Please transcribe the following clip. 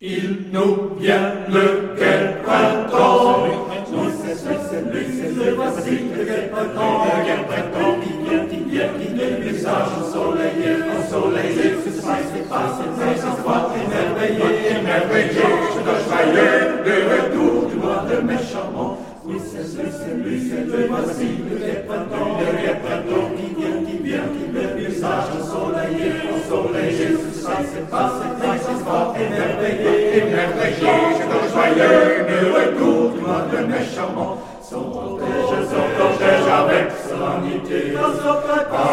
Il nous vient le gai printemps. Le voici, le gai printemps qui vient, le visage ensoleillé, se passe, se voit émerveillé, joyeux, le retour du mois de mai charmant. Oui, c'est lui, le voici, le gai printemps qui vient, le visage ensoleillé, se passe, se voit émerveillé, joyeux, le retour du mois de mai charmant. Son cortège avec solennité,